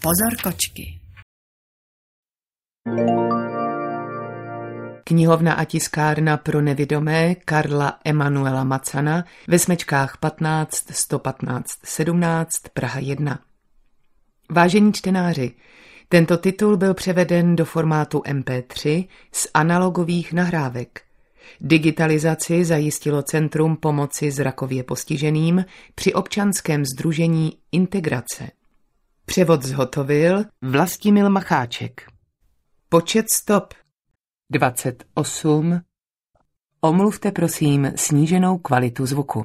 Pozor kočky. Knihovna a tiskárna pro nevidomé Karla Emanuela Macana ve Smečkách 15 115 17 Praha 1. Vážení čtenáři, tento titul byl převeden do formátu MP3 z analogových nahrávek. Digitalizaci zajistilo Centrum pomoci zrakově postiženým při občanském sdružení Integrace. Převod zhotovil Vlastimil Macháček. Počet stop 28. Omluvte prosím sníženou kvalitu zvuku.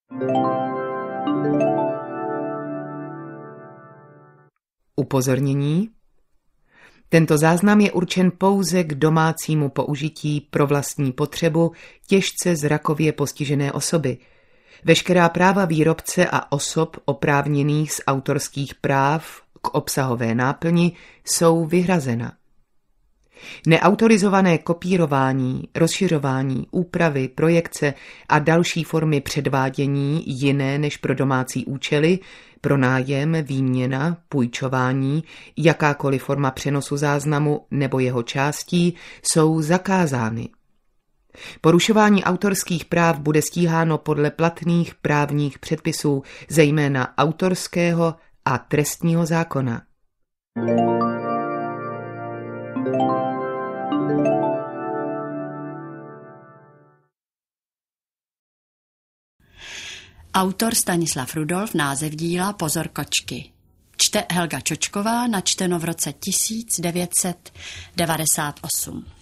Upozornění. Tento záznam je určen pouze k domácímu použití pro vlastní potřebu těžce zrakově postižené osoby. Veškerá práva výrobce a osob oprávněných z autorských práv k obsahové náplni jsou vyhrazena. Neautorizované kopírování, rozšiřování, úpravy, projekce a další formy předvádění jiné než pro domácí účely, pronájem, výměna, půjčování, jakákoliv forma přenosu záznamu nebo jeho částí jsou zakázány. Porušování autorských práv bude stíháno podle platných právních předpisů, zejména autorského a trestního zákona. Autor Stanislav Rudolf, název díla Pozor kočky. Čte Helga Čočková, načteno v roce 1998.